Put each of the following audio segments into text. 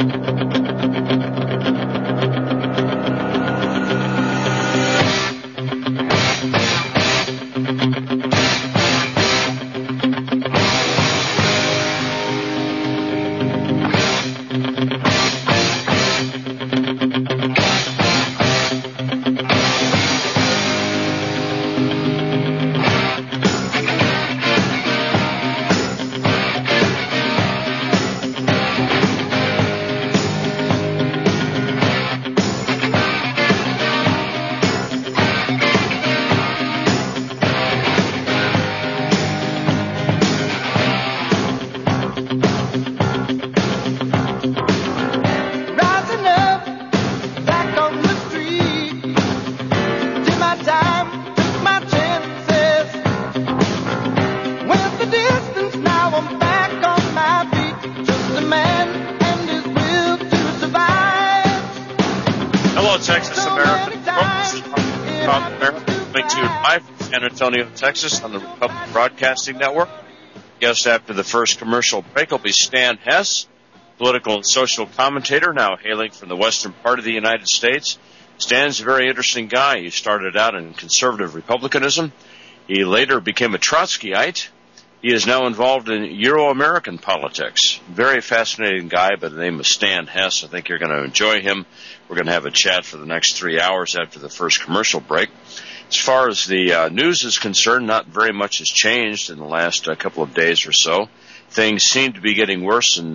San Antonio, Texas, on the Republic Broadcasting Network. Guest after the first commercial break will be Stan Hess, political and social commentator, now hailing from the western part of the United States. Stan's a very interesting guy. He started out in conservative republicanism. He later became a Trotskyite. He is now involved in Euro-American politics. Very fascinating guy by the name of Stan Hess. I think you're going to enjoy him. We're going to have a chat for the next 3 hours after the first commercial break. As far as the news is concerned, not very much has changed in the last couple of days or so. Things seem to be getting worse in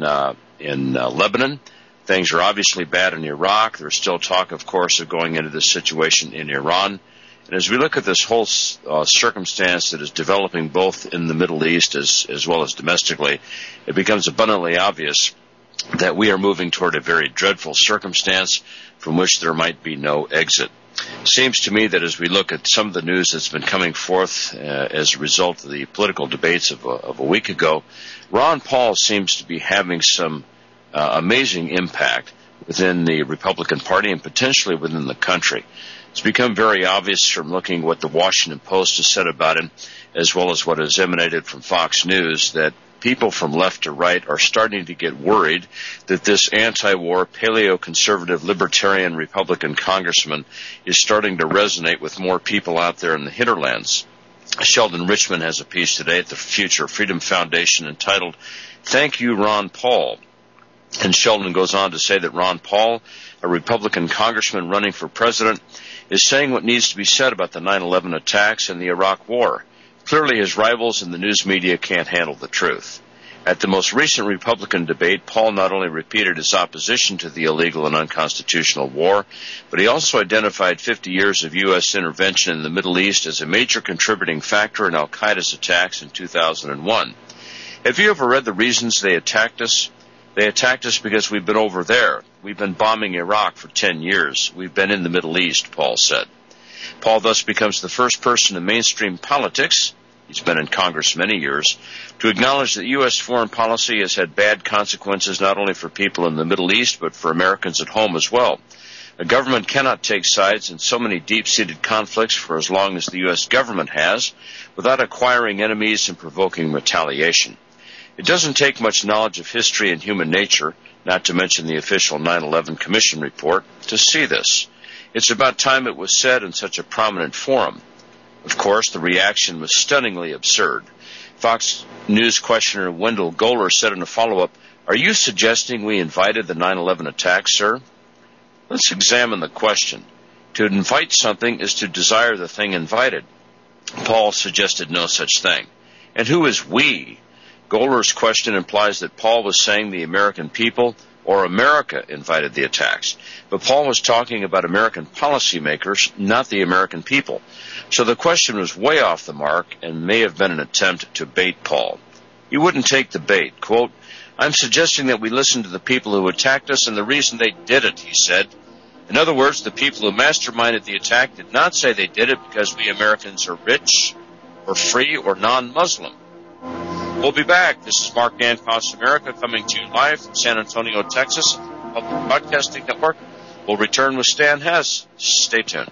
Lebanon. Things are obviously bad in Iraq. There's still talk, of course, of going into this situation in Iran. And as we look at this whole circumstance that is developing both in the Middle East as well as domestically, it becomes abundantly obvious that we are moving toward a very dreadful circumstance from which there might be no exit. Seems to me that as we look at some of the news that's been coming forth as a result of the political debates of a week ago, Ron Paul seems to be having some amazing impact within the Republican Party and potentially within the country. It's become very obvious from looking at what the Washington Post has said about him, as well as what has emanated from Fox News, that people from left to right are starting to get worried that this anti-war, paleo-conservative, libertarian Republican congressman is starting to resonate with more people out there in the hinterlands. Sheldon Richman has a piece today at the Future Freedom Foundation entitled, "Thank You, Ron Paul." And Sheldon goes on to say that Ron Paul, a Republican congressman running for president, is saying what needs to be said about the 9/11 attacks and the Iraq War. Clearly, his rivals in the news media can't handle the truth. At the most recent Republican debate, Paul not only repeated his opposition to the illegal and unconstitutional war, but he also identified 50 years of U.S. intervention in the Middle East as a major contributing factor in al-Qaeda's attacks in 2001. Have you ever read the reasons they attacked us? They attacked us because we've been over there. We've been bombing Iraq for 10 years. We've been in the Middle East, Paul said. Paul thus becomes the first person in mainstream politics, he's been in Congress many years, to acknowledge that U.S. foreign policy has had bad consequences not only for people in the Middle East, but for Americans at home as well. A government cannot take sides in so many deep-seated conflicts for as long as the U.S. government has, without acquiring enemies and provoking retaliation. It doesn't take much knowledge of history and human nature, not to mention the official 9/11 Commission report, to see this. It's about time it was said in such a prominent forum. Of course, the reaction was stunningly absurd. Fox News questioner Wendell Goler said in a follow-up, "Are you suggesting we invited the 9/11 attack, sir?" Let's examine the question. To invite something is to desire the thing invited. Paul suggested no such thing. And who is we? Goler's question implies that Paul was saying the American people or America invited the attacks. But Paul was talking about American policymakers, not the American people. So the question was way off the mark and may have been an attempt to bait Paul. He wouldn't take the bait. Quote, "I'm suggesting that we listen to the people who attacked us and the reason they did it," he said. In other words, the people who masterminded the attack did not say they did it because we Americans are rich or free or non-Muslim. We'll be back. This is Mark Dancos America coming to you live from San Antonio, Texas, Public Broadcasting Network. We'll return with Stan Hess. Stay tuned.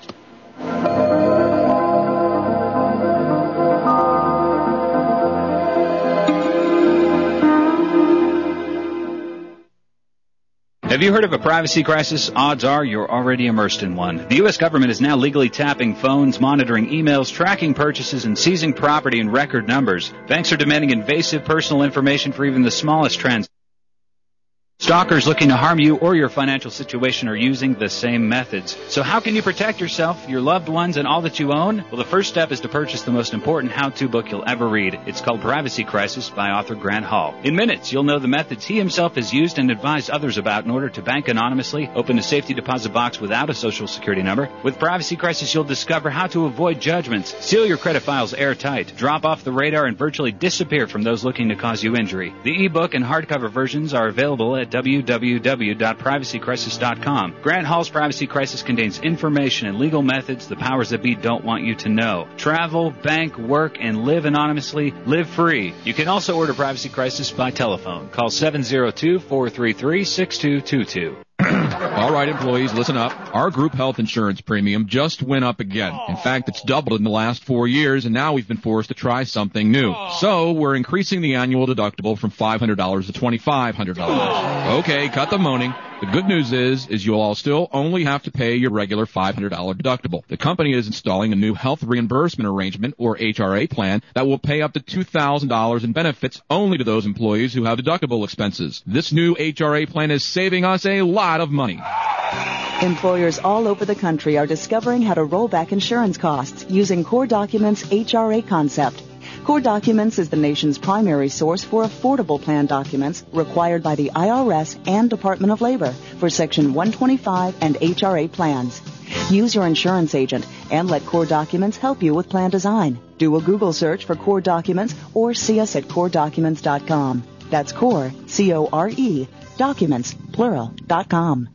Have you heard of a privacy crisis? Odds are you're already immersed in one. The U.S. government is now legally tapping phones, monitoring emails, tracking purchases, and seizing property in record numbers. Banks are demanding invasive personal information for even the smallest transactions. Stalkers looking to harm you or your financial situation are using the same methods. So how can you protect yourself, your loved ones, and all that you own? Well, the first step is to purchase the most important how-to book you'll ever read. It's called Privacy Crisis by author Grant Hall. In minutes, you'll know the methods he himself has used and advised others about in order to bank anonymously, open a safety deposit box without a social security number. With Privacy Crisis, you'll discover how to avoid judgments, seal your credit files airtight, drop off the radar, and virtually disappear from those looking to cause you injury. The ebook and hardcover versions are available at www.privacycrisis.com. Grant Hall's Privacy Crisis contains information and legal methods the powers that be don't want you to know. Travel, bank, work, and live anonymously. Live free. You can also order Privacy Crisis by telephone. Call 702-433-6222. All right, employees, listen up. Our group health insurance premium just went up again. In fact, it's doubled in the last 4 years, and now we've been forced to try something new. So we're increasing the annual deductible from $500 to $2,500. Okay, cut the moaning. The good news is you'll all still only have to pay your regular $500 deductible. The company is installing a new health reimbursement arrangement, or HRA plan, that will pay up to $2,000 in benefits only to those employees who have deductible expenses. This new HRA plan is saving us a lot of money. Employers all over the country are discovering how to roll back insurance costs using Core Documents' HRA concept. Core Documents is the nation's primary source for affordable plan documents required by the IRS and Department of Labor for Section 125 and HRA plans. Use your insurance agent and let Core Documents help you with plan design. Do a Google search for Core Documents or see us at CoreDocuments.com. That's Core, C-O-R-E, Documents, plural.com.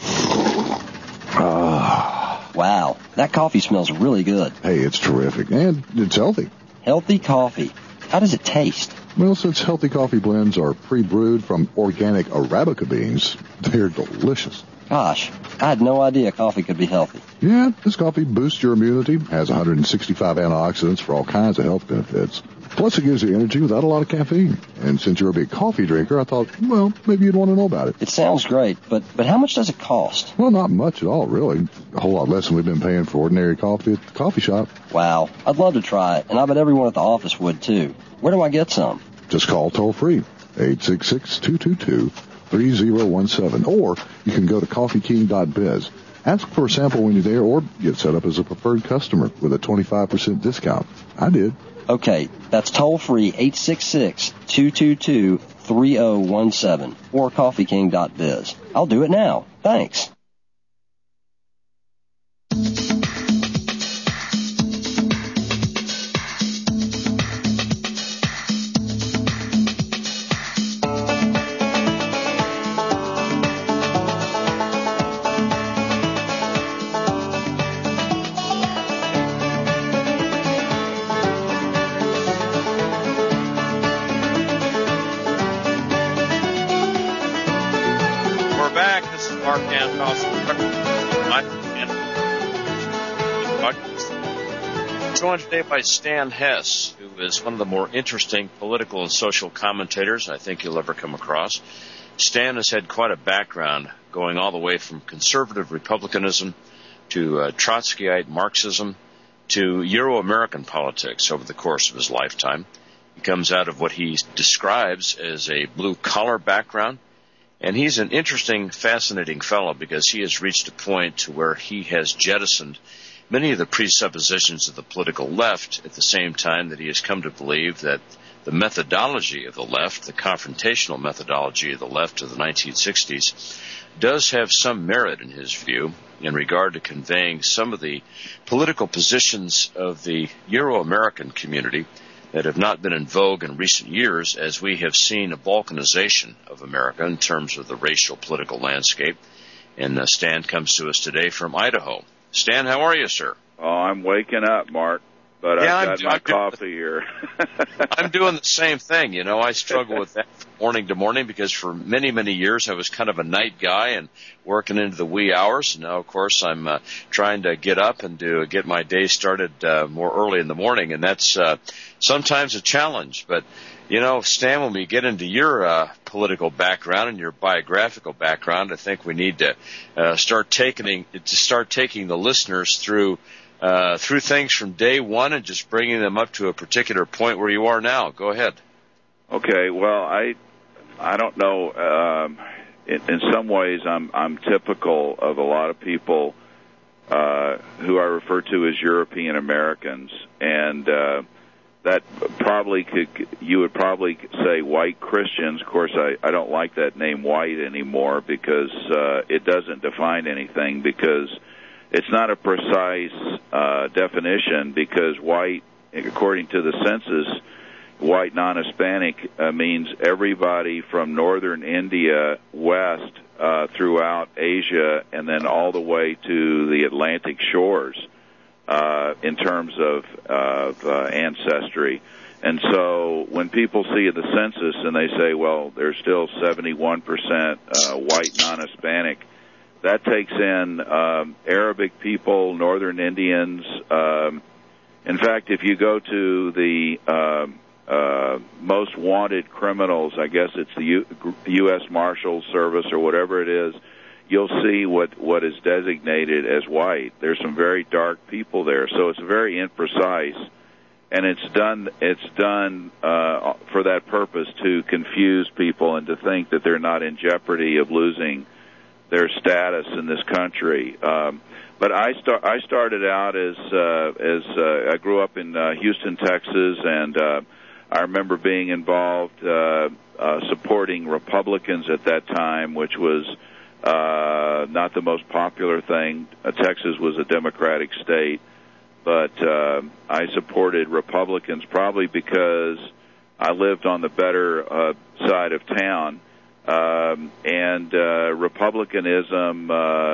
Wow, that coffee smells really good. Hey, it's terrific, and it's healthy. Healthy coffee. How does it taste? Well, since healthy coffee blends are pre-brewed from organic Arabica beans, they're delicious. Gosh, I had no idea coffee could be healthy. Yeah, this coffee boosts your immunity, has 165 antioxidants for all kinds of health benefits. Plus, it gives you energy without a lot of caffeine. And since you're a big coffee drinker, I thought, well, maybe you'd want to know about it. It sounds great, but how much does it cost? Well, not much at all, really. A whole lot less than we've been paying for ordinary coffee at the coffee shop. Wow, I'd love to try it, and I bet everyone at the office would, too. Where do I get some? Just call toll-free, 866-222-3017. Or you can go to coffeeking.biz. Ask for a sample when you're there, or get set up as a preferred customer with a 25% discount. I did. Okay, that's toll-free, 866-222-3017, or coffeeking.biz. I'll do it now. Thanks. Joined today by Stan Hess, who is one of the more interesting political and social commentators I think you'll ever come across. Stan has had quite a background, going all the way from conservative republicanism to Trotskyite Marxism to Euro-American politics over the course of his lifetime. He comes out of what he describes as a blue-collar background, and he's an interesting, fascinating fellow because he has reached a point to where he has jettisoned many of the presuppositions of the political left at the same time that he has come to believe that the methodology of the left, the confrontational methodology of the left of the 1960s, does have some merit in his view in regard to conveying some of the political positions of the Euro-American community that have not been in vogue in recent years, as we have seen a balkanization of America in terms of the racial political landscape. And Stan comes to us today from Idaho. Stan, how are you, sir? Oh, I'm waking up, Mark. but Yeah, I've got my coffee here. I'm doing the same thing. You know, I struggle with that from morning to morning because for many, many years I was kind of a night guy and working into the wee hours. And now, of course, I'm trying to get up and get my day started more early in the morning, and that's sometimes a challenge. But you know, Stan, when we get into your political background and your biographical background, I think we need to start taking the listeners through things from day one and just bringing them up to a particular point where you are now. Go ahead. Okay. Well, I don't know. In some ways, I'm typical of a lot of people who I refer to as European Americans, and that you would probably say white Christians. Of course, I don't like that name white anymore because it doesn't define anything, because it's not a precise definition, because white, according to the census, white non-Hispanic means everybody from northern India west throughout Asia and then all the way to the Atlantic shores in terms of ancestry. And so when people see the census and they say, well, there's still 71% white non-Hispanic, that takes in Arabic people, northern Indians. In fact, if you go to the most wanted criminals, I guess it's the U.S. Marshals Service or whatever it is, you'll see what is designated as white. There's some very dark people there, so it's very imprecise, and it's done for that purpose, to confuse people and to think that they're not in jeopardy of losing their status in this country. But I started out as I grew up in Houston, Texas, and I remember being involved supporting Republicans at that time, which was not the most popular thing. Texas was a Democratic state, but I supported Republicans probably because I lived on the better side of town. And Republicanism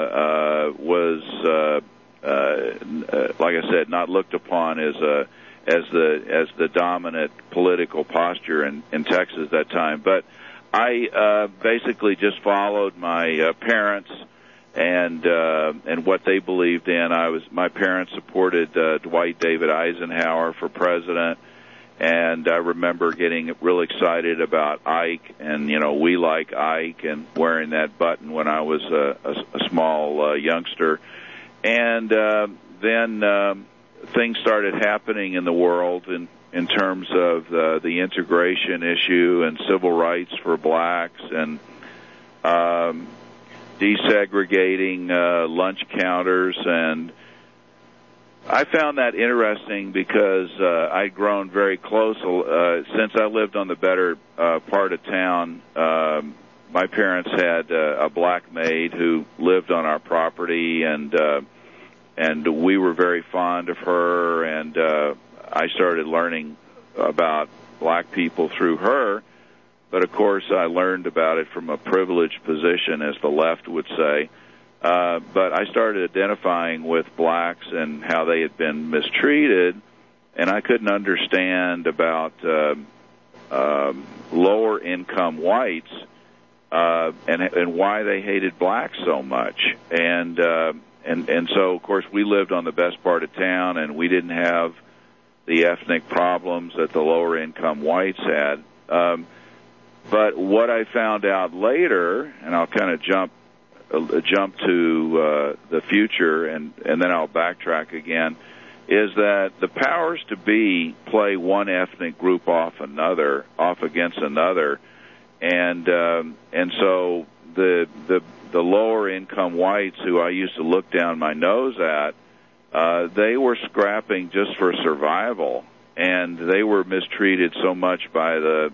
was, like I said, not looked upon as the dominant political posture in Texas at that time. But I basically just followed my parents and what they believed in. My parents supported Dwight David Eisenhower for president. And I remember getting real excited about Ike, and, you know, we like Ike, and wearing that button when I was a small youngster. And then things started happening in the world in terms of the integration issue and civil rights for blacks, and desegregating lunch counters, and I found that interesting because I'd grown very close. Since I lived on the better part of town, my parents had a black maid who lived on our property, and we were very fond of her, and I started learning about black people through her. But, of course, I learned about it from a privileged position, as the left would say. But I started identifying with blacks and how they had been mistreated, and I couldn't understand about lower-income whites and why they hated blacks so much. And so, of course, we lived on the best part of town, and we didn't have the ethnic problems that the lower-income whites had. But what I found out later, and I'll kind of jump to the future, and then I'll backtrack again, is that the powers to be play one ethnic group off against another, and so the lower income whites who I used to look down my nose at, they were scrapping just for survival, and they were mistreated so much by the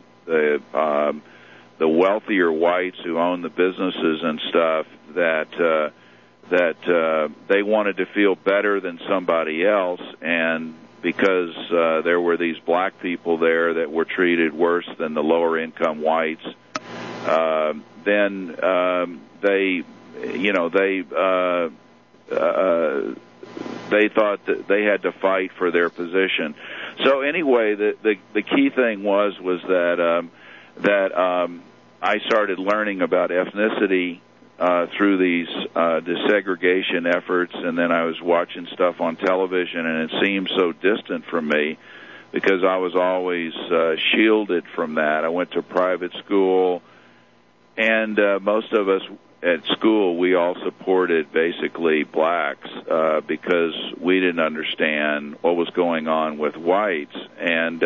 wealthier whites who own the businesses and stuff that they wanted to feel better than somebody else, and because there were these black people there that were treated worse than the lower income whites, they thought that they had to fight for their position. So anyway, the key thing was that I started learning about ethnicity through these desegregation efforts, and then I was watching stuff on television, and it seemed so distant from me because I was always shielded from that. I went to private school, and most of us at school, we all supported basically blacks because we didn't understand what was going on with whites. And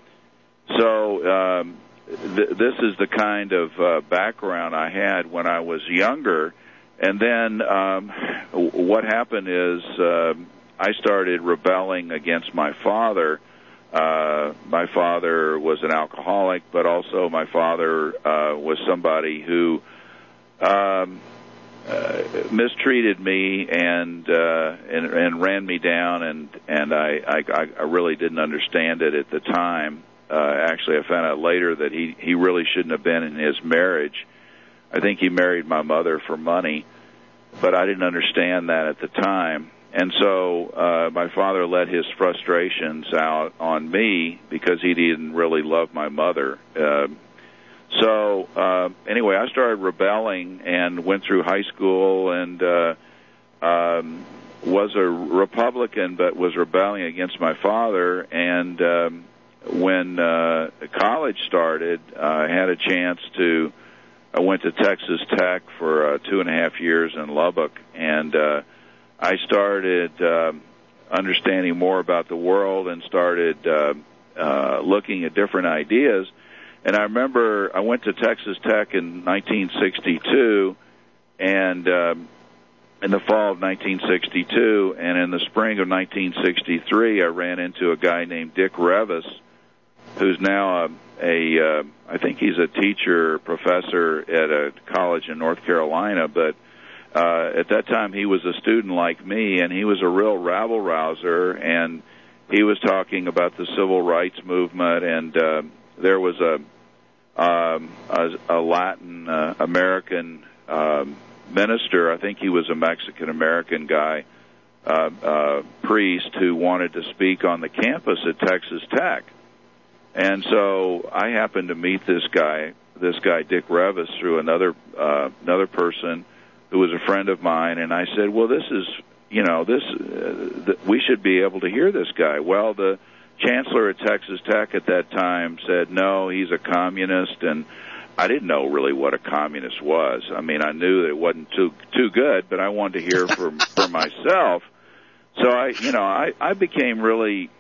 so this is the kind of background I had when I was younger. And then what happened is I started rebelling against my father. My father was an alcoholic, but also my father was somebody who mistreated me and ran me down, and I really didn't understand it at the time. Actually, I found out later that he really shouldn't have been in his marriage. I think he married my mother for money, but I didn't understand that at the time. And so my father let his frustrations out on me because he didn't really love my mother. So anyway, I started rebelling and went through high school and was a Republican, but was rebelling against my father. And when college started, I had a chance to. I went to Texas Tech for 2.5 years in Lubbock, and I started understanding more about the world and started looking at different ideas. And I remember I went to Texas Tech in 1962, and in the fall of 1962, and in the spring of 1963, I ran into a guy named Dick Revis, who's now I think he's a teacher, professor at a college in North Carolina, but at that time he was a student like me, and he was a real rabble-rouser, and he was talking about the civil rights movement, and there was a Latin American minister, I think he was a Mexican American guy, priest, who wanted to speak on the campus at Texas Tech. And so I happened to meet this guy Dick Revis, through another person who was a friend of mine, and I said, well, this is, we should be able to hear this guy. Well, the chancellor at Texas Tech at that time said, no, he's a communist, and I didn't know really what a communist was. I mean, I knew that it wasn't too good, but I wanted to hear for myself. So I became really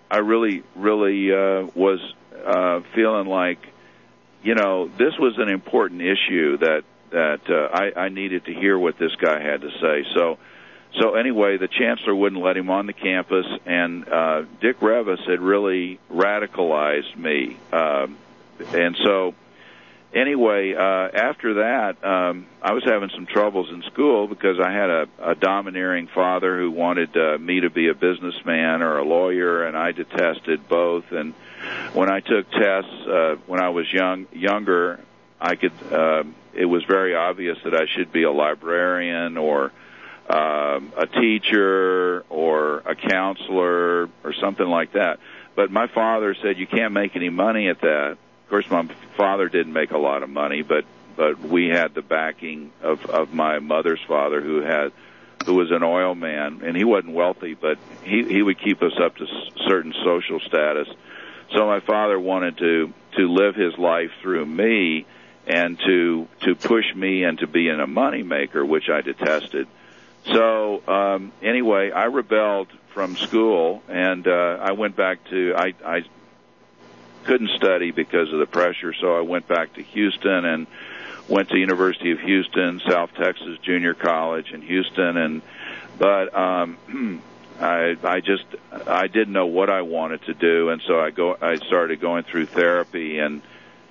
was feeling like, this was an important issue that I needed to hear what this guy had to say. So anyway, the chancellor wouldn't let him on the campus, and Dick Revis had really radicalized me. And so anyway, after that, I was having some troubles in school because I had a domineering father who wanted me to be a businessman or a lawyer, and I detested both. And when I took tests when I was younger, it was very obvious that I should be a librarian or a teacher or a counselor or something like that. But my father said, you can't make any money at that. Of course, my father didn't make a lot of money, but we had the backing of my mother's father, who was an oil man, and he wasn't wealthy, but he would keep us up to certain social status. So my father wanted to live his life through me and to push me into being a money maker, which I detested. So anyway, I rebelled from school, and I went back to I couldn't study because of the pressure, so I went back to Houston and went to University of Houston, South Texas Junior College in Houston, but I didn't know what I wanted to do, and so I started going through therapy, and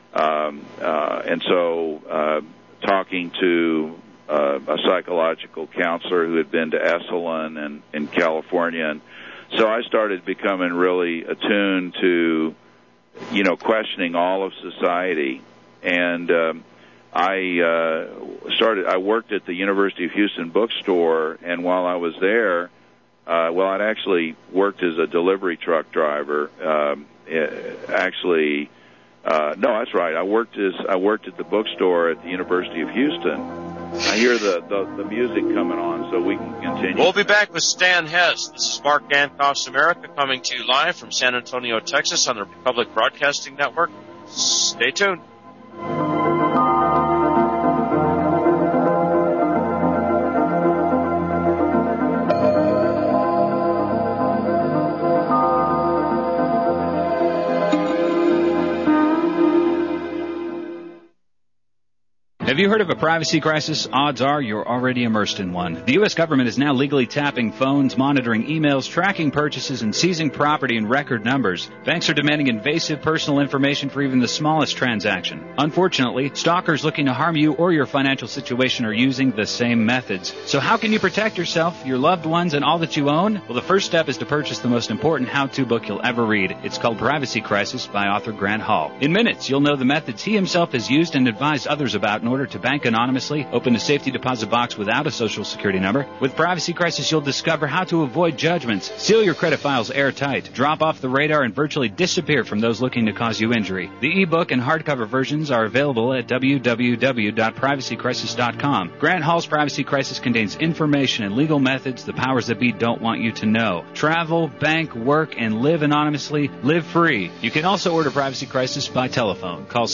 so talking to a psychological counselor who had been to Esalen and in California, and so I started becoming really attuned to, questioning all of society, and I worked at the University of Houston bookstore, and while I was there, I'd actually worked as a delivery truck driver. No, that's right. I worked at the bookstore at the University of Houston. I hear the music coming on, so we can continue. We'll be back with Stan Hess. This is Mark Dankoff's America, coming to you live from San Antonio, Texas, on the Republic Broadcasting Network. Stay tuned. Have you heard of a privacy crisis? Odds are you're already immersed in one. The U.S. government is now legally tapping phones, monitoring emails, tracking purchases, and seizing property in record numbers. Banks are demanding invasive personal information for even the smallest transaction. Unfortunately, stalkers looking to harm you or your financial situation are using the same methods. So how can you protect yourself, your loved ones, and all that you own? Well, the first step is to purchase the most important how-to book you'll ever read. It's called Privacy Crisis by author Grant Hall. In minutes, you'll know the methods he himself has used and advised others about in order to bank anonymously, open a safety deposit box without a social security number. With Privacy Crisis, you'll discover how to avoid judgments, seal your credit files airtight, drop off the radar, and virtually disappear from those looking to cause you injury. The ebook and hardcover versions are available at www.privacycrisis.com. Grant Hall's Privacy Crisis contains information and legal methods the powers that be don't want you to know. Travel, bank, work, and live anonymously. Live free. You can also order Privacy Crisis by telephone. Call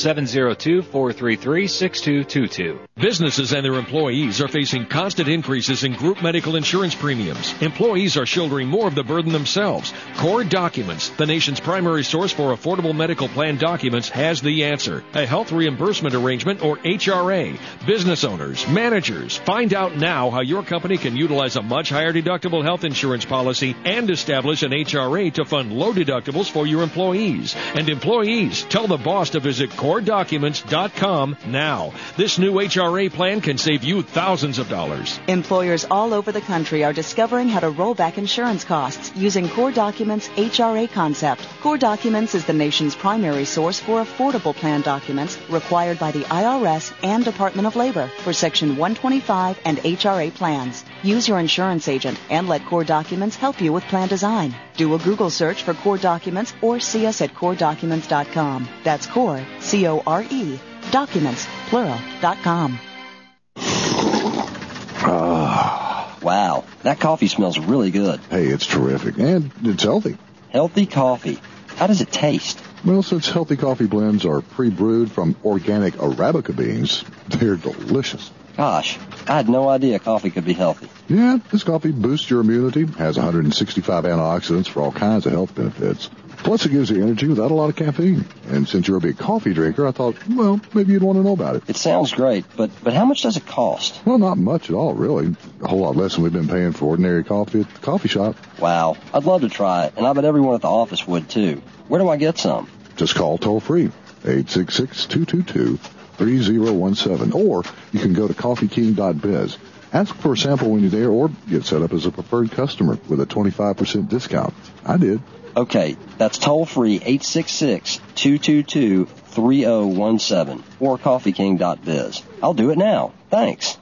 702-433-6222. Businesses and their employees are facing constant increases in group medical insurance premiums. Employees are shouldering more of the burden themselves. Core Documents, the nation's primary source for affordable medical plan documents, has the answer. A health reimbursement arrangement, or HRA. Business owners, managers, find out now how your company can utilize a much higher deductible health insurance policy and establish an HRA to fund low deductibles for your employees. And employees, tell the boss to visit CoreDocuments.com now. This new HRA plan can save you thousands of dollars. Employers all over the country are discovering how to roll back insurance costs using Core Documents' HRA concept. Core Documents is the nation's primary source for affordable plan documents required by the IRS and Department of Labor for Section 125 and HRA plans. Use your insurance agent and let Core Documents help you with plan design. Do a Google search for Core Documents or see us at CoreDocuments.com. That's Core, C-O-R-E, Documents, plural.com. Wow, that coffee smells really good. Hey, it's terrific, and it's healthy. Healthy coffee. How does it taste? Well, since healthy coffee blends are pre-brewed from organic Arabica beans, they're delicious. Gosh, I had no idea coffee could be healthy. Yeah, this coffee boosts your immunity, has 165 antioxidants for all kinds of health benefits. Plus, it gives you energy without a lot of caffeine. And since you're a big coffee drinker, I thought, well, maybe you'd want to know about it. It sounds great, but how much does it cost? Well, not much at all, really. A whole lot less than we've been paying for ordinary coffee at the coffee shop. Wow, I'd love to try it, and I bet everyone at the office would, too. Where do I get some? Just call toll-free, 866-222-3017, or you can go to coffeeking.biz. Ask for a sample when you're there, or get set up as a preferred customer with a 25% discount. I did. Okay, that's toll-free, 866-222-3017, or coffeeking.biz. I'll do it now. Thanks.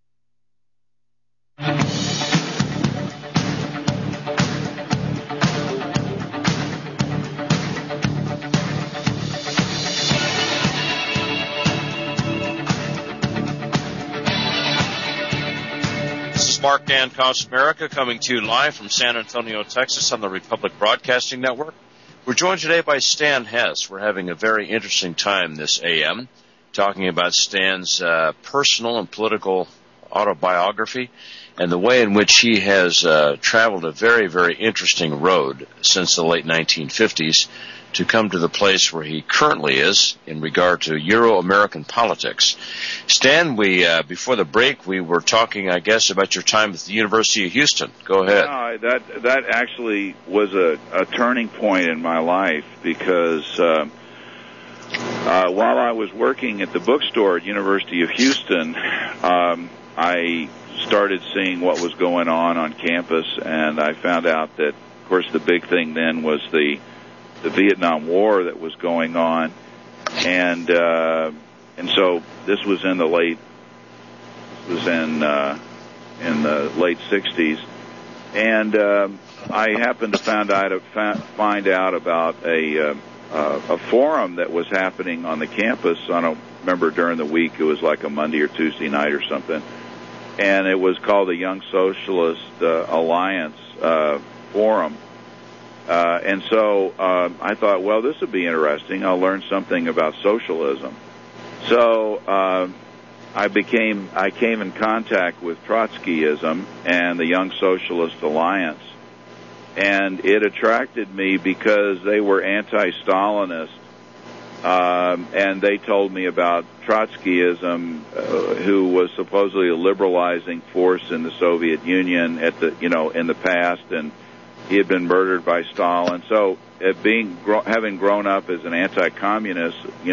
Mark Dankoff's America, coming to you live from San Antonio, Texas, on the Republic Broadcasting Network. We're joined today by Stan Hess. We're having a very interesting time this AM, talking about Stan's personal and political autobiography and the way in which he has traveled a very, very interesting road since the late 1950s to come to the place where he currently is in regard to Euro-American politics. Stan, before the break, we were talking, I guess, about your time at the University of Houston. Go ahead. That actually was a turning point in my life because while I was working at the bookstore at University of Houston, I started seeing what was going on campus, and I found out that, of course, the big thing then was the Vietnam War that was going on, and so this was in the late 60s, And I happened to find out about a forum that was happening on the campus. I don't remember during the week. It was like a Monday or Tuesday night or something. And it was called the Young Socialist Alliance Forum. And so I thought, well, this would be interesting. I'll learn something about socialism. So I came in contact with Trotskyism and the Young Socialist Alliance. And it attracted me because they were anti-Stalinist. And they told me about Trotskyism, who was supposedly a liberalizing force in the Soviet Union in the past, and he had been murdered by Stalin. So, having grown up as an anti-communist,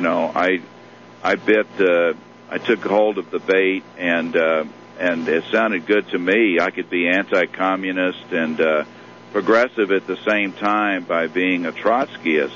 I took hold of the bait, and it sounded good to me. I could be anti-communist and progressive at the same time by being a Trotskyist.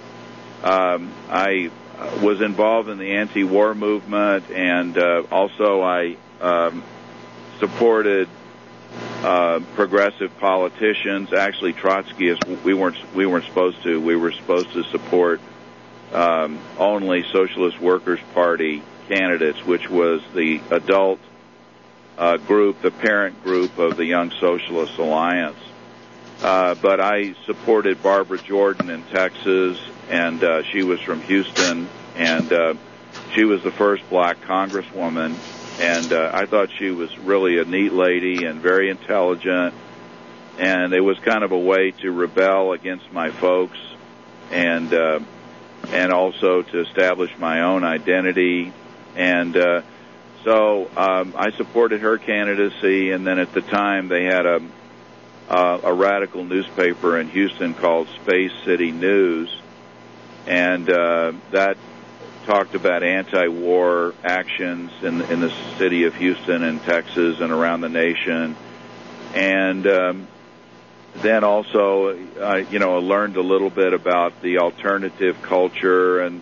I was involved in the anti-war movement, and also I supported progressive politicians. Actually, Trotskyists, we weren't supposed to. We were supposed to support only Socialist Workers' Party candidates, which was the adult group, the parent group of the Young Socialist Alliance. But I supported Barbara Jordan in Texas, and she was from Houston, and she was the first black congresswoman, and I thought she was really a neat lady and very intelligent, and it was kind of a way to rebel against my folks, and also to establish my own identity, and so I supported her candidacy, and then at the time they had a radical newspaper in Houston called Space City News, and that talked about anti-war actions in the city of Houston and Texas and around the nation. And then also, I learned a little bit about the alternative culture and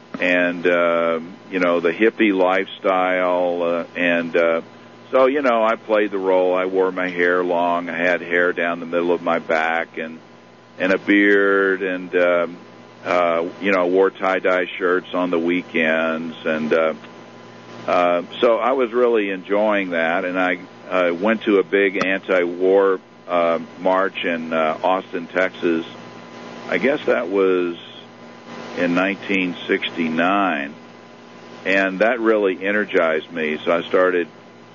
the hippie lifestyle, so, I played the role. I wore my hair long. I had hair down the middle of my back and a beard, and wore tie-dye shirts on the weekends, and so I was really enjoying that. And I went to a big anti-war march in Austin, Texas. I guess that was in 1969, and that really energized me. So I started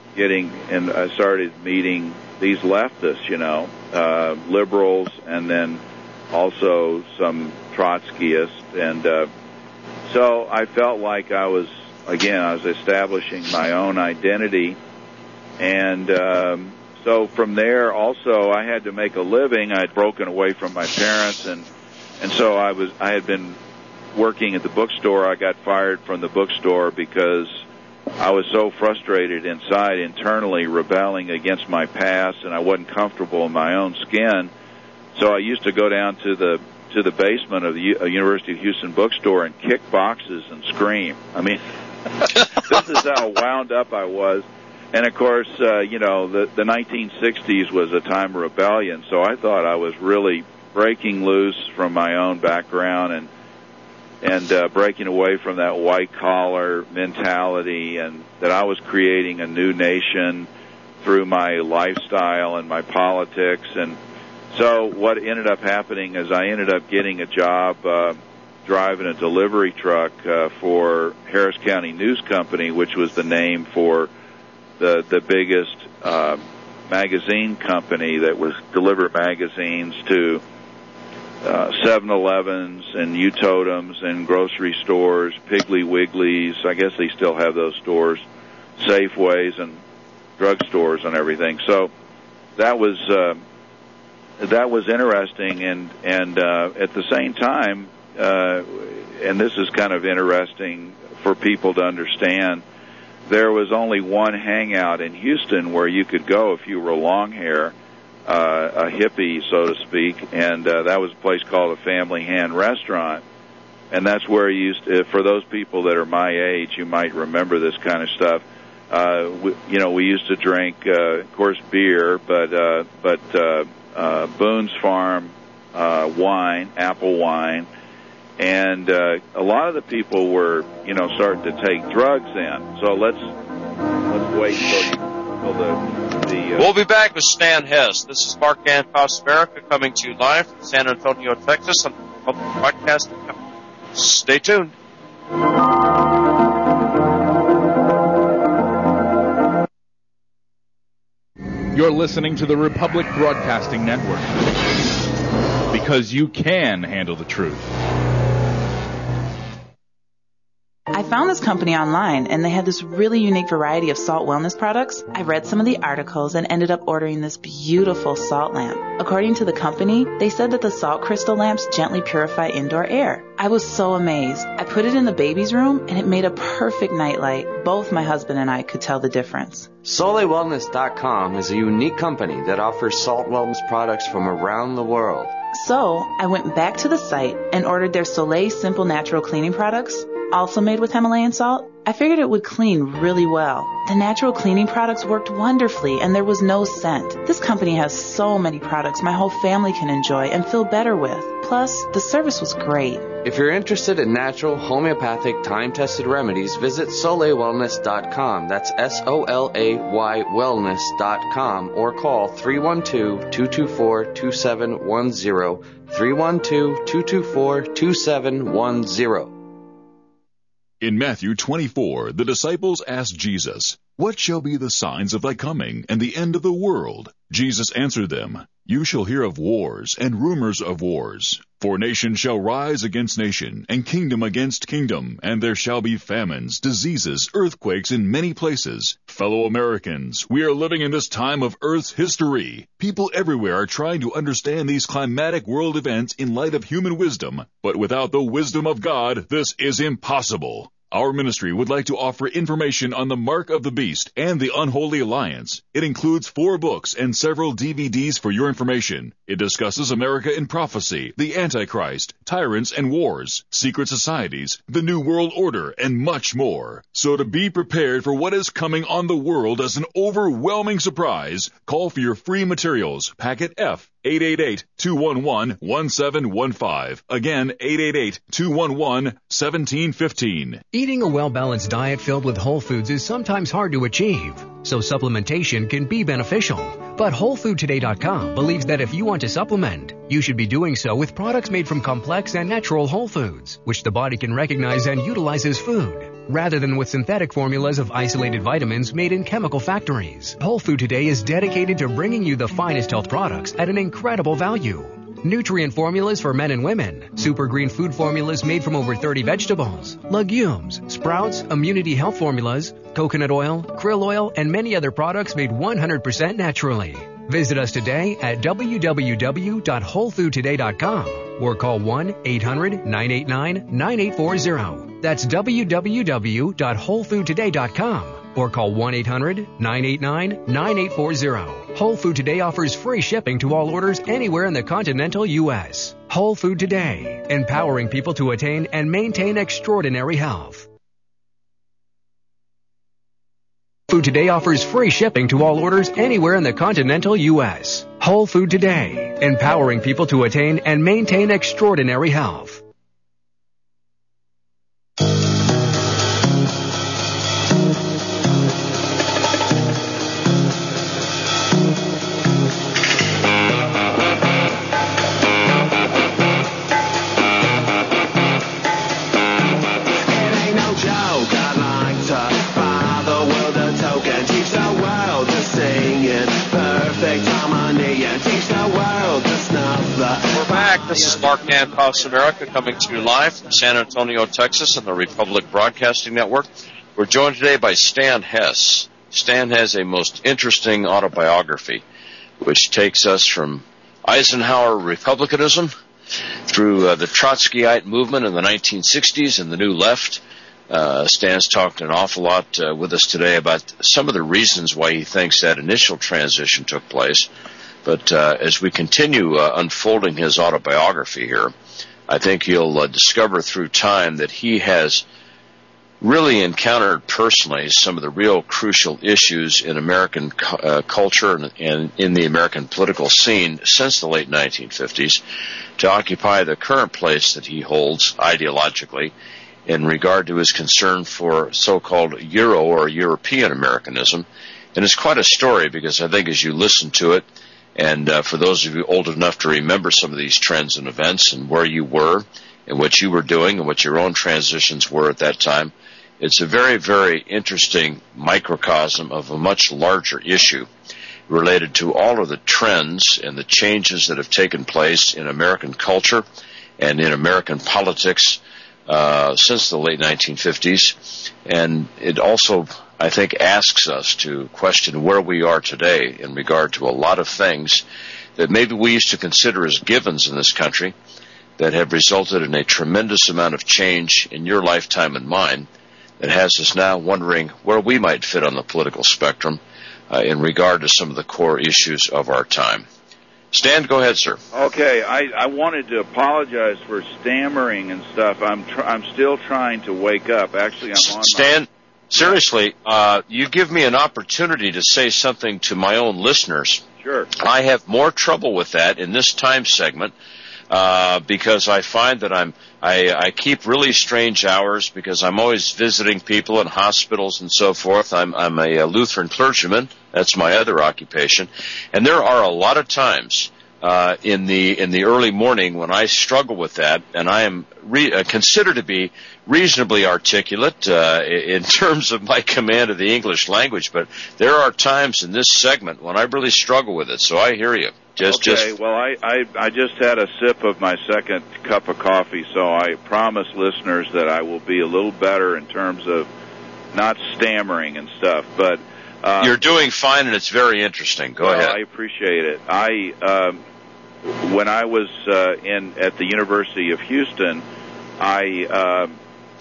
meeting these leftists, liberals, and then also some Trotskyists, and so I felt like I was establishing my own identity, and so from there also I had to make a living. I had broken away from my parents, and so I had been working at the bookstore. I got fired from the bookstore because I was so frustrated inside, internally rebelling against my past, and I wasn't comfortable in my own skin. So I used to go down to the basement of the University of Houston bookstore and kick boxes and scream. I mean, this is how wound up I was. And of course, the 1960s was a time of rebellion, so I thought I was really breaking loose from my own background and breaking away from that white-collar mentality, and that I was creating a new nation through my lifestyle and my politics. And so what ended up happening is I ended up getting a job driving a delivery truck for Harris County News Company, which was the name for the biggest magazine company that was deliver magazines to 7-Elevens and U-Totems and grocery stores, Piggly Wiggly's. I guess they still have those stores, Safeways and drugstores and everything. So that was interesting, and at the same time, and this is kind of interesting for people to understand, there was only one hangout in Houston where you could go if you were long hair, a hippie, so to speak, and that was a place called a Family Hand Restaurant. And that's where you used to, for those people that are my age, you might remember this kind of stuff. we used to drink, of course, beer, but Boone's Farm wine, apple wine, and a lot of the people were, starting to take drugs in. So let's wait until the We'll be back with Stan Hess. This is Mark Antos America coming to you live from San Antonio, Texas, on the Public Broadcasting Network. Stay tuned. You're listening to the Republic Broadcasting Network, because you can handle the truth. I found this company online, and they had this really unique variety of salt wellness products. I read some of the articles and ended up ordering this beautiful salt lamp. According to the company, they said that the salt crystal lamps gently purify indoor air. I was so amazed. I put it in the baby's room, and it made a perfect nightlight. Both my husband and I could tell the difference. SoleilWellness.com is a unique company that offers salt wellness products from around the world. So I went back to the site and ordered their Soleil Simple Natural Cleaning products, also made with Himalayan salt. I figured it would clean really well. The natural cleaning products worked wonderfully, and there was no scent. This company has so many products my whole family can enjoy and feel better with. Plus, the service was great. If you're interested in natural, homeopathic, time-tested remedies, visit SoleilWellness.com. That's SOLAY wellness.com, or call 312-224-2710, 312-224-2710. In Matthew 24, the disciples asked Jesus, "What shall be the signs of thy coming and the end of the world?" Jesus answered them, "You shall hear of wars and rumors of wars. For nation shall rise against nation, and kingdom against kingdom, and there shall be famines, diseases, earthquakes in many places. Fellow Americans, we are living in this time of Earth's history. People everywhere are trying to understand these climatic world events in light of human wisdom, but without the wisdom of God, this is impossible. Our ministry would like to offer information on the Mark of the Beast and the Unholy Alliance. It includes 4 books and several DVDs for your information. It discusses America in prophecy, the Antichrist, tyrants and wars, secret societies, the New World Order, and much more. So to be prepared for what is coming on the world as an overwhelming surprise, call for your free materials, Packet F, 888-211-1715. Again, 888-211-1715. Eating a well-balanced diet filled with whole foods is sometimes hard to achieve, so supplementation can be beneficial. But WholeFoodToday.com believes that if you want to supplement, you should be doing so with products made from complex and natural whole foods, which the body can recognize and utilize as food, rather than with synthetic formulas of isolated vitamins made in chemical factories. Whole Food Today is dedicated to bringing you the finest health products at an incredible value. Nutrient formulas for men and women, super green food formulas made from over 30 vegetables, legumes, sprouts, immunity health formulas, coconut oil, krill oil, and many other products made 100% naturally. Visit us today at www.wholefoodtoday.com or call 1-800-989-9840. That's www.wholefoodtoday.com. or call 1-800-989-9840. Whole Food Today offers free shipping to all orders anywhere in the continental U.S. Whole Food Today, empowering people to attain and maintain extraordinary health. Food Today offers free shipping to all orders anywhere in the continental U.S. Whole Food Today, empowering people to attain and maintain extraordinary health. This is Mark Antos America coming to you live from San Antonio, Texas on the Republic Broadcasting Network. We're joined today by Stan Hess. Stan has a most interesting autobiography which takes us from Eisenhower Republicanism through the Trotskyite movement in the 1960s and the New Left. Stan's talked an awful lot with us today about some of the reasons why he thinks that initial transition took place. But as we continue unfolding his autobiography here, I think you'll discover through time that he has really encountered personally some of the real crucial issues in American culture and in the American political scene since the late 1950s to occupy the current place that he holds ideologically in regard to his concern for so-called Euro or European Americanism. And it's quite a story because I think as you listen to it, and for those of you old enough to remember some of these trends and events and where you were and what you were doing and what your own transitions were at that time, it's a very, very interesting microcosm of a much larger issue related to all of the trends and the changes that have taken place in American culture and in American politics since the late 1950s. And it also, I think, asks us to question where we are today in regard to a lot of things that maybe we used to consider as givens in this country that have resulted in a tremendous amount of change in your lifetime and mine that has us now wondering where we might fit on the political spectrum in regard to some of the core issues of our time. Stan, go ahead, sir. Okay, I wanted to apologize for stammering and stuff. I'm still trying to wake up. Actually, I'm on Stan, seriously, you give me an opportunity to say something to my own listeners. Sure. I have more trouble with that in this time segment because I find that I keep really strange hours because I'm always visiting people in hospitals and so forth. I'm a Lutheran clergyman. That's my other occupation. And there are a lot of times in the early morning when I struggle with that, and I am considered to be reasonably articulate in terms of my command of the English language, but there are times in this segment when I really struggle with it, so I hear you. Well, I just had a sip of my second cup of coffee, so I promise listeners that I will be a little better in terms of not stammering and stuff. But you're doing fine, and it's very interesting. Go ahead. I appreciate it. When I was at the University of Houston, at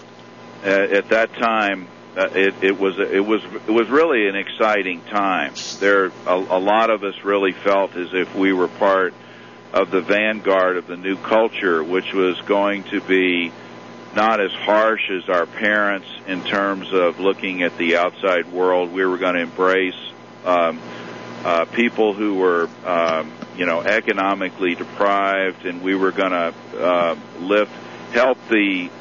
that time. It was really an exciting time. A lot of us really felt as if we were part of the vanguard of the new culture, which was going to be not as harsh as our parents in terms of looking at the outside world. We were going to embrace people who were, economically deprived, and we were going to help the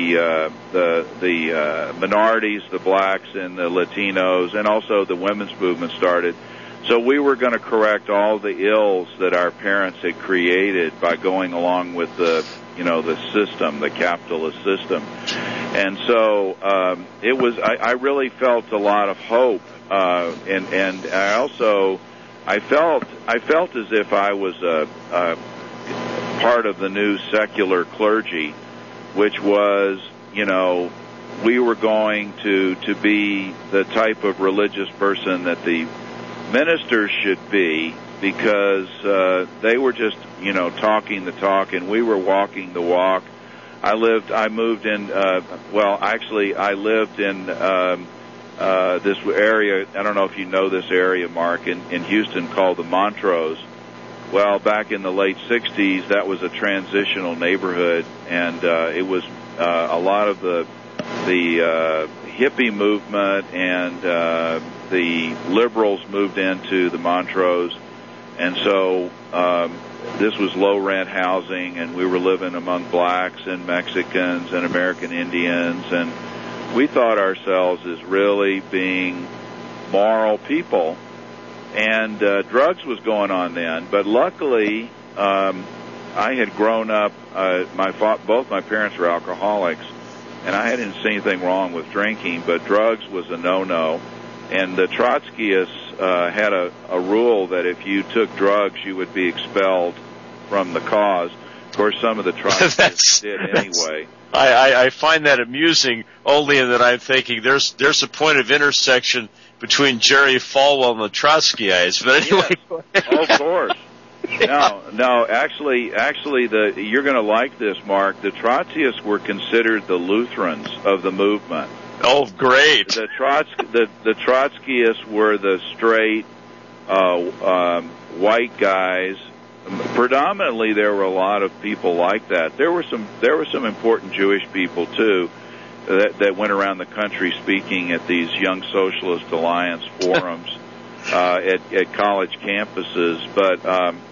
minorities, the blacks and the Latinos, and also the women's movement started. So we were going to correct all the ills that our parents had created by going along with the system, the capitalist system. And so it was. I really felt a lot of hope, and I also felt as if I was a part of the new secular clergy, which was, we were going to be the type of religious person that the ministers should be, because they were just, talking the talk, and we were walking the walk. I lived in this area. I don't know if you know this area, Mark, in Houston called the Montrose. Well, back in the late 60s, that was a transitional neighborhood, and it was a lot of the hippie movement and the liberals moved into the Montrose, and so this was low-rent housing, and we were living among blacks and Mexicans and American Indians, and we thought ourselves as really being moral people. And drugs was going on then, but luckily I had grown up. Both my parents were alcoholics, and I hadn't seen anything wrong with drinking, but drugs was a no-no. And the Trotskyists had a rule that if you took drugs, you would be expelled from the cause. Of course, some of the Trotskyists did anyway. I find that amusing only in that I'm thinking there's a point of intersection between Jerry Falwell and the Trotskyites. But anyway, yes. Oh, of course. No. Actually, you're going to like this, Mark. The Trotskyists were considered the Lutherans of the movement. Oh, great! The Trotskyists were the straight white guys. Predominantly, there were a lot of people like that. There were some important Jewish people too, that went around the country speaking at these Young Socialist Alliance forums at college campuses. But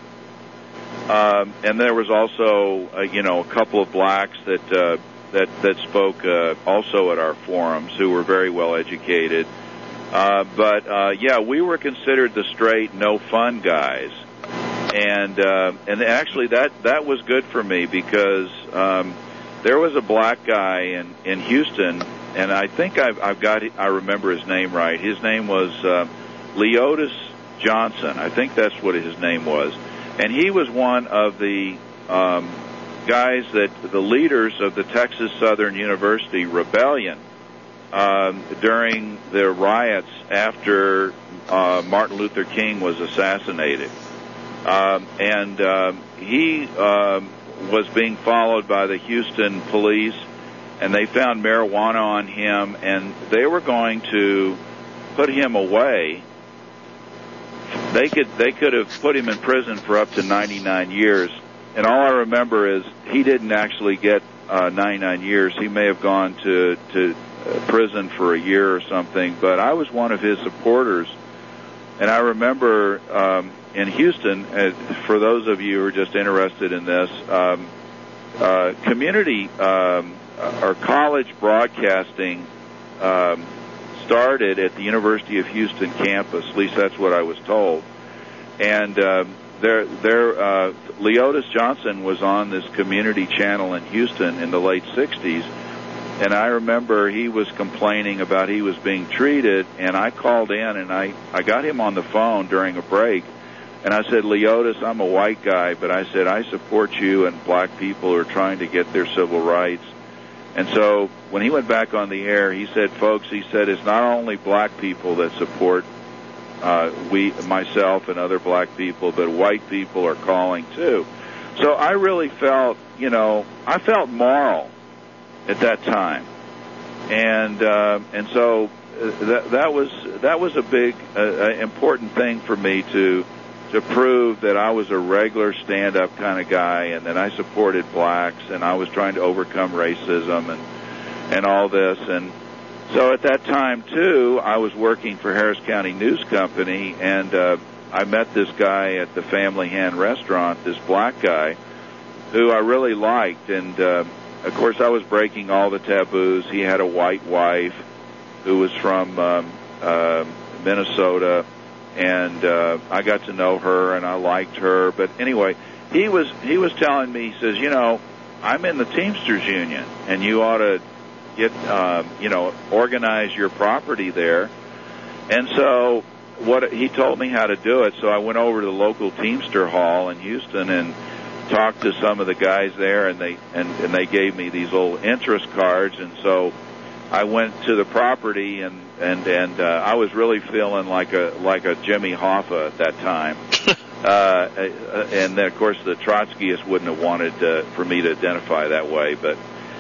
and there was also a couple of blacks that spoke also at our forums who were very well educated. But we were considered the straight, no fun guys, and actually that was good for me because there was a black guy in Houston, and I think I remember his name right. His name was Leotis Johnson. I think that's what his name was, and he was one of the guys the leaders of the Texas Southern University rebellion during the riots after Martin Luther King was assassinated. He was being followed by the Houston police, and they found marijuana on him, and they were going to put him away. They could have put him in prison for up to 99 years. And all I remember is he didn't actually get 99 years. He may have gone to prison for a year or something, but I was one of his supporters. And I remember in Houston, for those of you who are just interested in this, community or college broadcasting started at the University of Houston campus. At least that's what I was told. And Leotis Johnson was on this community channel in Houston in the late 60s, and I remember he was complaining about he was being treated, and I called in, and I got him on the phone during a break, and I said, Leotis, I'm a white guy, but I said, I support you and black people who are trying to get their civil rights. And so when he went back on the air, he said, folks, it's not only black people that support myself and other black people, but white people are calling too. So I really felt, I felt moral at that time, and so that was a big important thing for me to prove that I was a regular stand-up kind of guy, and that I supported blacks, and I was trying to overcome racism and all this. And so at that time, too, I was working for Harris County News Company, and I met this guy at the Family Hand restaurant, this black guy, who I really liked. And, of course, I was breaking all the taboos. He had a white wife who was from Minnesota, and I got to know her, and I liked her. But anyway, he was telling me, he says, I'm in the Teamsters Union, and you ought to get, organize your property there. And so he told me how to do it. So I went over to the local Teamster Hall in Houston and talked to some of the guys there, and they gave me these little interest cards. And so I went to the property, and I was really feeling like a Jimmy Hoffa at that time. And then, of course, the Trotskyists wouldn't have wanted for me to identify that way, but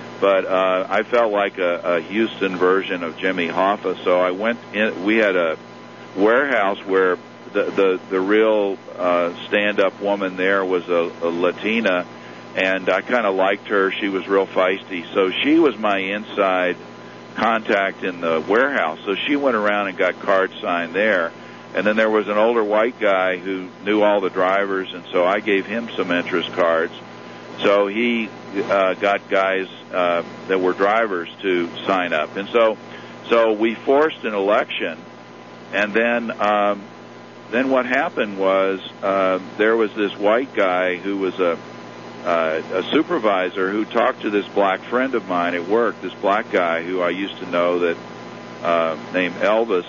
I felt like a Houston version of Jimmy Hoffa. So I went in. We had a warehouse where the real stand-up woman there was a Latina, and I kind of liked her. She was real feisty, so she was my inside contact in the warehouse. So she went around and got cards signed there. And then there was an older white guy who knew all the drivers, and so I gave him some interest cards. So he got guys that were drivers to sign up. And so we forced an election. And then what happened was there was this white guy who was a supervisor who talked to this black friend of mine at work, this black guy who I used to know that named Elvis,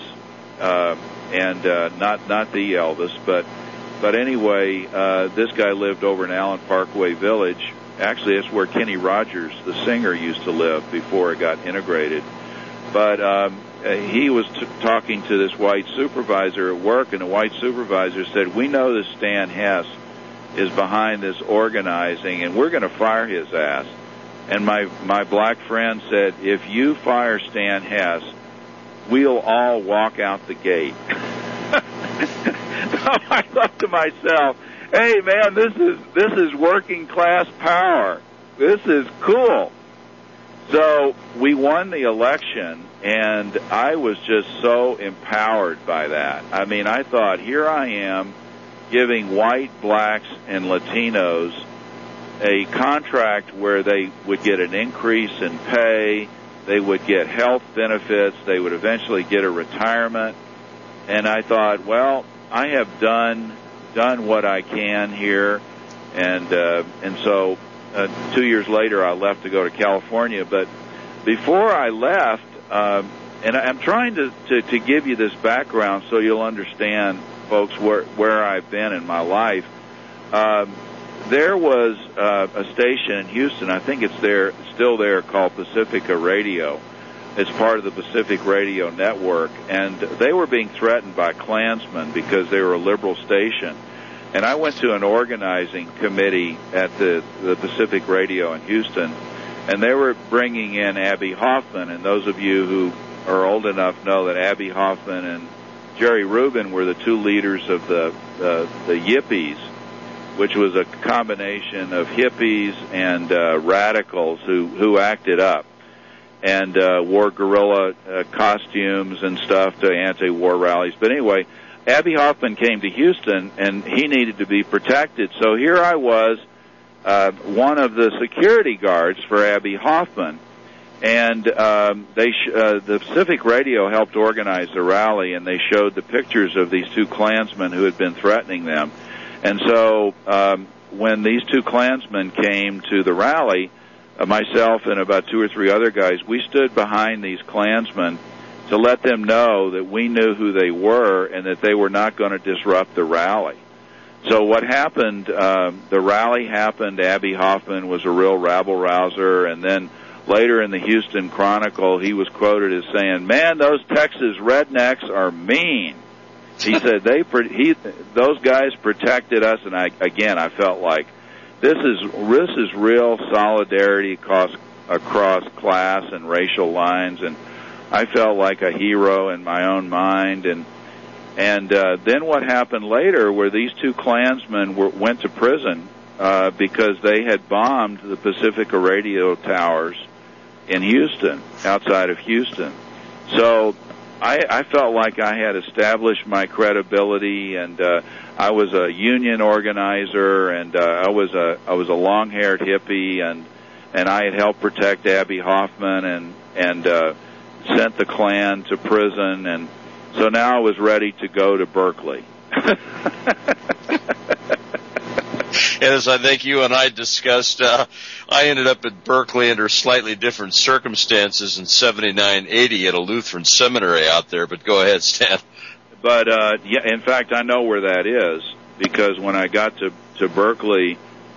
and not the Elvis, but anyway, this guy lived over in Allen Parkway Village. Actually, it's where Kenny Rogers, the singer, used to live before it got integrated. But he was talking to this white supervisor at work, and the white supervisor said, "We know that Stan Hess is behind this organizing, and we're going to fire his ass." And my black friend said, "If you fire Stan Hess, we'll all walk out the gate." So I thought to myself, "Hey man, this is working class power. This is cool." So we won the election, and I was just so empowered by that. I mean, I thought, here I am giving white, blacks, and Latinos a contract where they would get an increase in pay, they would get health benefits, they would eventually get a retirement. And I thought, well, I have done what I can here. And so 2 years later, I left to go to California. But before I left, and I'm trying to give you this background so you'll understand, folks, where I've been in my life. There was a station in Houston, I think it's still there, called Pacifica Radio. It's part of the Pacific Radio Network, and they were being threatened by Klansmen because they were a liberal station. And I went to an organizing committee at the Pacific Radio in Houston, and they were bringing in Abbie Hoffman, and those of you who are old enough know that Abbie Hoffman and Jerry Rubin were the two leaders of the Yippies, which was a combination of hippies and radicals who acted up and wore guerrilla costumes and stuff to anti-war rallies. But anyway, Abbie Hoffman came to Houston, and he needed to be protected. So here I was, one of the security guards for Abbie Hoffman. And the Pacific Radio helped organize the rally, and they showed the pictures of these two Klansmen who had been threatening them. And so when these two Klansmen came to the rally, myself and about two or three other guys, we stood behind these Klansmen to let them know that we knew who they were and that they were not going to disrupt the rally. So what happened, the rally happened, Abbie Hoffman was a real rabble-rouser, and then later in the Houston Chronicle, he was quoted as saying, "Man, those Texas rednecks are mean." He said those guys protected us, and I felt like this is real solidarity across class and racial lines, and I felt like a hero in my own mind. And then what happened later, where these two Klansmen went to prison because they had bombed the Pacifica Radio towers in Houston, outside of Houston. So I felt like I had established my credibility, and I was a union organizer, and I was a long-haired hippie, and I had helped protect Abbie Hoffman and sent the Klan to prison, and so now I was ready to go to Berkeley. As I think you and I discussed, I ended up at Berkeley under slightly different circumstances in 79-80 at a Lutheran seminary out there, but go ahead, Stan. But, yeah, in fact, I know where that is, because when I got to Berkeley,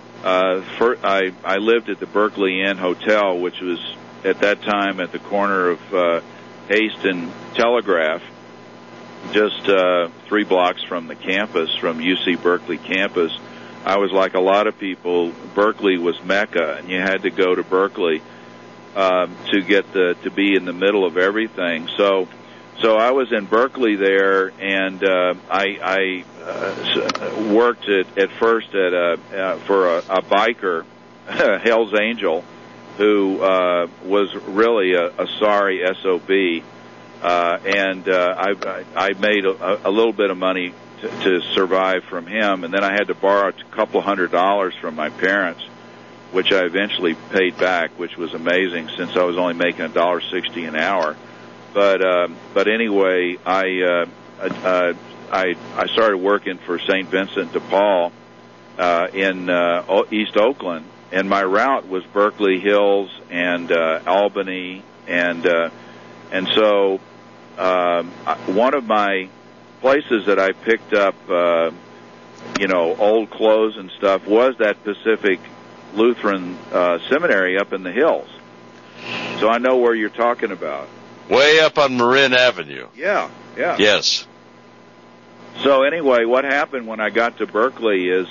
I lived at the Berkeley Inn Hotel, which was at that time at the corner of Haste and Telegraph, just 3 blocks from the campus, from UC Berkeley campus. I was like a lot of people. Berkeley was Mecca, and you had to go to Berkeley to get to be in the middle of everything. So I was in Berkeley there, and I worked at first for a biker, Hell's Angel, who was really a sorry SOB, and I made a little bit of money to survive from him, and then I had to borrow a couple $100 from my parents, which I eventually paid back, which was amazing since I was only making $1.60 an hour. But anyway, I started working for St. Vincent de Paul in East Oakland, and my route was Berkeley Hills and Albany, and so one of my places that I picked up, old clothes and stuff, was that Pacific Lutheran Seminary up in the hills. So I know where you're talking about. Way up on Marin Avenue. Yeah. Yes. So anyway, what happened when I got to Berkeley is,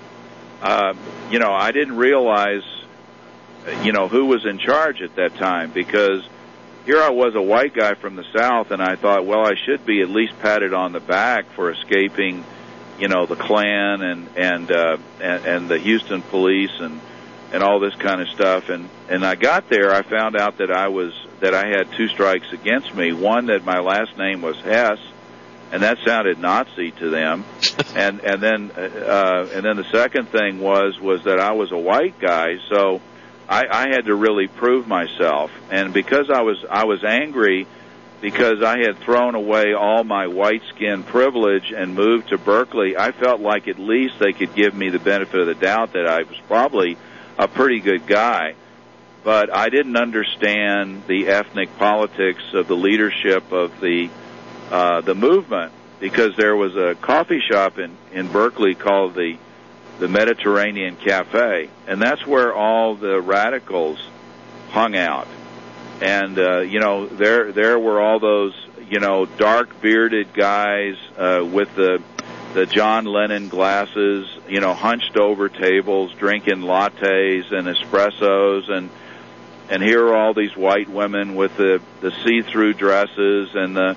I didn't realize, who was in charge at that time, because here I was, a white guy from the South, and I thought, well, I should be at least patted on the back for escaping, the Klan and the Houston police and and all this kind of stuff. And I got there, I found out that I had 2 strikes against me. One, that my last name was Hess, and that sounded Nazi to them. and then the second thing was that I was a white guy, so I had to really prove myself. And because I was angry because I had thrown away all my white skin privilege and moved to Berkeley, I felt like at least they could give me the benefit of the doubt that I was probably a pretty good guy. But I didn't understand the ethnic politics of the leadership of the movement, because there was a coffee shop in Berkeley called the Mediterranean Cafe, and that's where all the radicals hung out. And there were all those dark bearded guys with the John Lennon glasses, hunched over tables, drinking lattes and espressos, and here are all these white women with the see-through dresses and the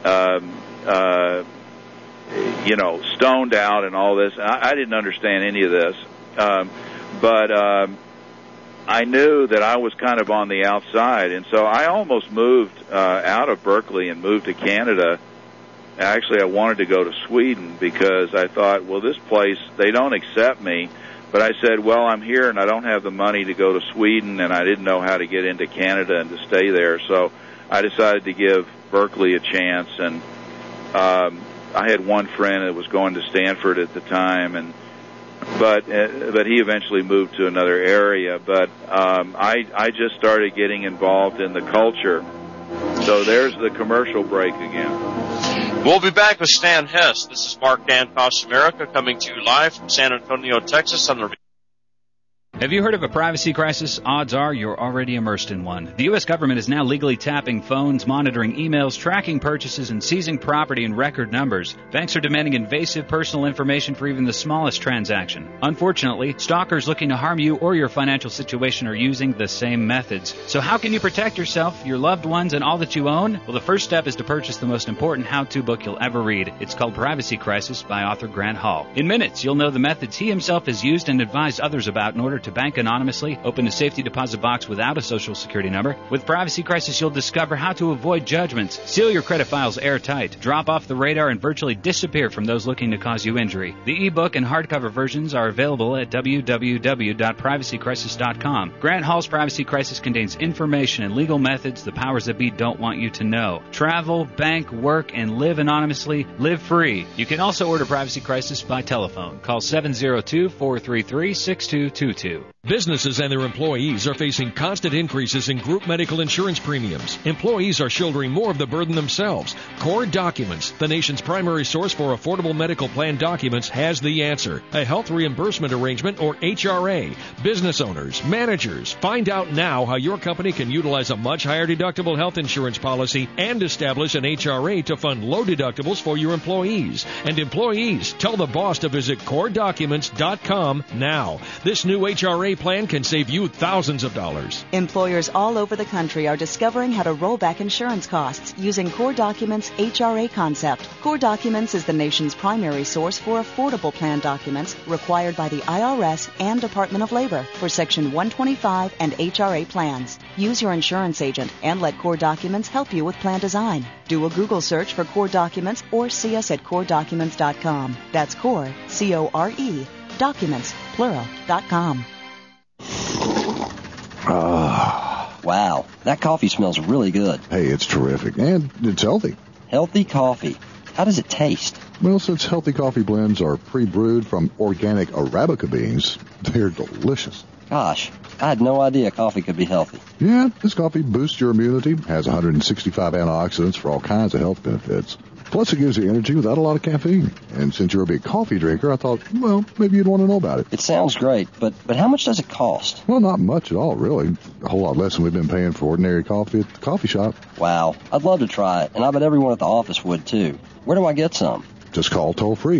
stoned out and all this. I didn't understand any of this, but I knew that I was kind of on the outside, and so I almost moved out of Berkeley and moved to Canada. Actually, I wanted to go to Sweden because I thought, well, this place, they don't accept me. But I said, well, I'm here and I don't have the money to go to Sweden, and I didn't know how to get into Canada and to stay there. So I decided to give Berkeley a chance, and I had one friend that was going to Stanford at the time, but he eventually moved to another area. But I just started getting involved in the culture. So there's the commercial break again. We'll be back with Stan Hess. This is Mark Dankoff's America, coming to you live from San Antonio, Texas on the... Have you heard of a privacy crisis? Odds are you're already immersed in one. The U.S. government is now legally tapping phones, monitoring emails, tracking purchases, and seizing property in record numbers. Banks are demanding invasive personal information for even the smallest transaction. Unfortunately, stalkers looking to harm you or your financial situation are using the same methods. So how can you protect yourself, your loved ones, and all that you own? Well, the first step is to purchase the most important how-to book you'll ever read. It's called Privacy Crisis by author Grant Hall. In minutes, you'll know the methods he himself has used and advised others about in order to bank anonymously, open a safety deposit box without a social security number. With Privacy Crisis, you'll discover how to avoid judgments, seal your credit files airtight, drop off the radar, and virtually disappear from those looking to cause you injury. The ebook and hardcover versions are available at www.privacycrisis.com. Grant Hall's Privacy Crisis contains information and legal methods the powers that be don't want you to know. Travel, bank, work, and live anonymously. Live free. You can also order Privacy Crisis by telephone. Call 702-433-6222. Businesses and their employees are facing constant increases in group medical insurance premiums. Employees are shouldering more of the burden themselves. Core Documents, the nation's primary source for affordable medical plan documents, has the answer. A health reimbursement arrangement, or HRA. Business owners, managers, find out now how your company can utilize a much higher deductible health insurance policy and establish an HRA to fund low deductibles for your employees. And employees, tell the boss to visit CoreDocuments.com now. This new HRA plan can save you thousands of dollars. Employers all over the country are discovering how to roll back insurance costs using Core Documents' HRA concept. Core Documents is the nation's primary source for affordable plan documents required by the IRS and Department of Labor for Section 125 and HRA plans. Use your insurance agent and let Core Documents help you with plan design. Do a Google search for Core Documents or see us at CoreDocuments.com. That's Core, C-O-R-E, Documents, plural.com. Wow, that coffee smells really good. Hey, it's terrific, and it's healthy. Healthy coffee. How does it taste? Well, since healthy coffee blends are pre-brewed from organic Arabica beans, they're delicious. Gosh, I had no idea coffee could be healthy. Yeah, this coffee boosts your immunity, has 165 antioxidants for all kinds of health benefits. Plus, it gives you energy without a lot of caffeine. And since you're a big coffee drinker, I thought, well, maybe you'd want to know about it. It sounds great, but how much does it cost? Well, not much at all, really. A whole lot less than we've been paying for ordinary coffee at the coffee shop. Wow, I'd love to try it, and I bet everyone at the office would, too. Where do I get some? Just call toll-free,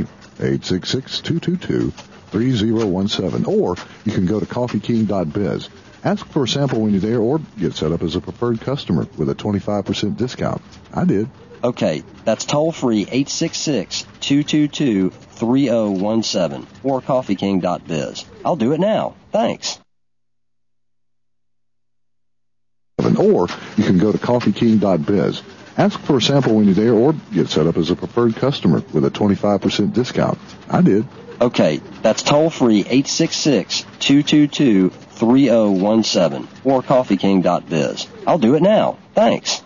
866-222-3017. Or you can go to coffeeking.biz. Ask for a sample when you're there, or get set up as a preferred customer with a 25% discount. I did. Okay, that's toll-free, 866-222-3017, or coffeeking.biz. I'll do it now. Thanks. 1-800-724-2719. Or you can go to coffeeking.biz. Ask for a sample when you're there or get set up as a preferred customer with a 25% discount. I did. Okay, that's toll-free 866-222-3017 or coffeeking.biz. I'll do it now. Thanks.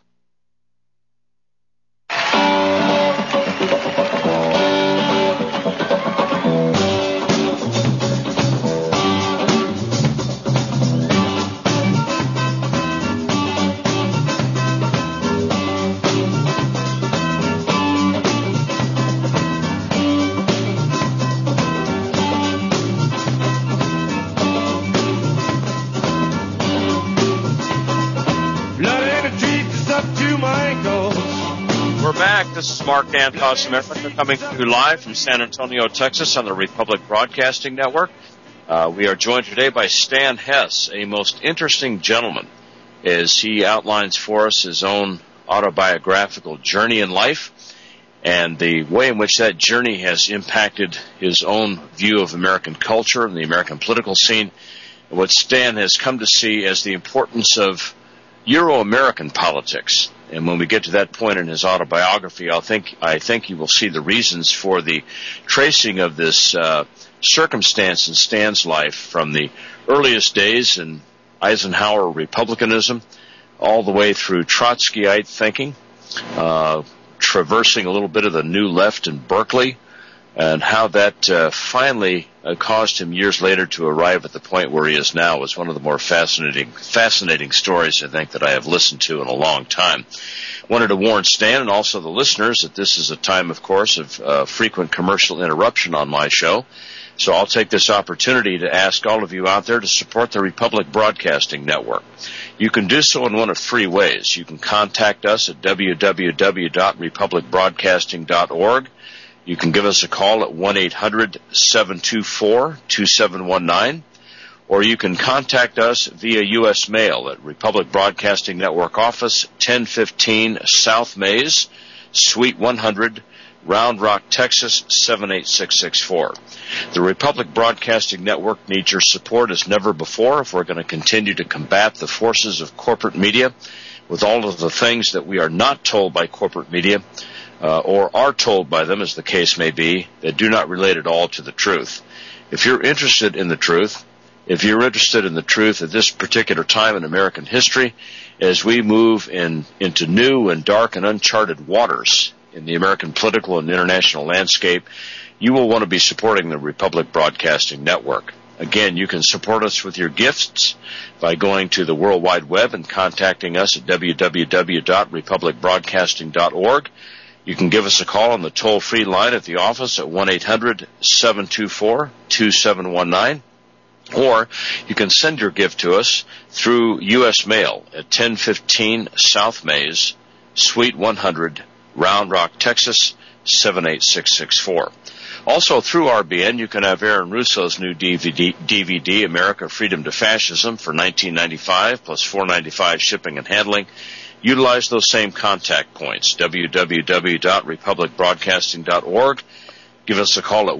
This is Mark Antos, America, coming to you live from San Antonio, Texas on the Republic Broadcasting Network. We are joined today by Stan Hess, a most interesting gentleman, as he outlines for us his own autobiographical journey in life and the way in which that journey has impacted his own view of American culture and the American political scene, and what Stan has come to see as the importance of Euro-American politics. And when we get to that point in his autobiography, I think you will see the reasons for the tracing of this circumstance in Stan's life from the earliest days in Eisenhower Republicanism all the way through Trotskyite thinking, traversing a little bit of the New Left in Berkeley, and how that finally caused him years later to arrive at the point where he is now was one of the more fascinating stories, I think, that I have listened to in a long time. Wanted to warn Stan and also the listeners that this is a time, of course, of frequent commercial interruption on my show. So I'll take this opportunity to ask all of you out there to support the Republic Broadcasting Network. You can do so in one of three ways. You can contact us at www.republicbroadcasting.org. You can give us a call at 1-800-724-2719, or you can contact us via U.S. mail at Republic Broadcasting Network Office, 1015 South Mays, Suite 100, Round Rock, Texas, 78664. The Republic Broadcasting Network needs your support as never before if we're going to continue to combat the forces of corporate media with all of the things that we are not told by corporate media, or are told by them, as the case may be, that do not relate at all to the truth. If you're interested in the truth, at this particular time in American history, as we move into new and dark and uncharted waters in the American political and international landscape, you will want to be supporting the Republic Broadcasting Network. Again, you can support us with your gifts by going to the World Wide Web and contacting us at www.republicbroadcasting.org. You can give us a call on the toll-free line at the office at 1-800-724-2719, or you can send your gift to us through U.S. mail at 1015 South Mays, Suite 100, Round Rock, Texas, 78664. Also, through RBN, you can have Aaron Russo's new DVD, America, Freedom to Fascism, for $19.95 plus $4.95 shipping and handling. Utilize those same contact points, www.republicbroadcasting.org. Give us a call at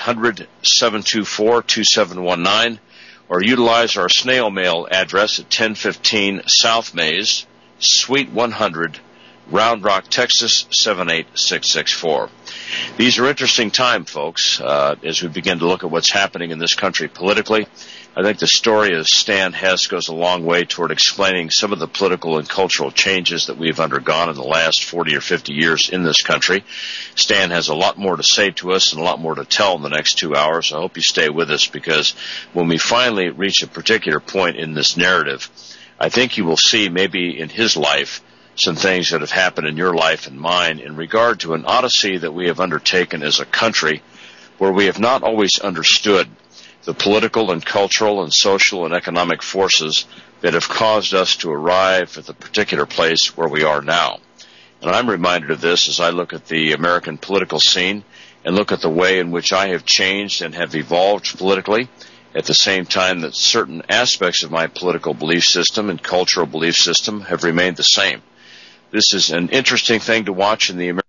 1-800-724-2719, or utilize our snail mail address at 1015 South Mays, Suite 100, Round Rock, Texas, 78664. These are interesting times, folks, as we begin to look at what's happening in this country politically. I think the story of Stan Hess goes a long way toward explaining some of the political and cultural changes that we've undergone in the last 40 or 50 years in this country. Stan has a lot more to say to us and a lot more to tell in the next 2 hours. I hope you stay with us, because when we finally reach a particular point in this narrative, I think you will see maybe in his life some things that have happened in your life and mine in regard to an odyssey that we have undertaken as a country, where we have not always understood the political and cultural and social and economic forces that have caused us to arrive at the particular place where we are now. And I'm reminded of this as I look at the American political scene and look at the way in which I have changed and have evolved politically, at the same time that certain aspects of my political belief system and cultural belief system have remained the same. This is an interesting thing to watch in the American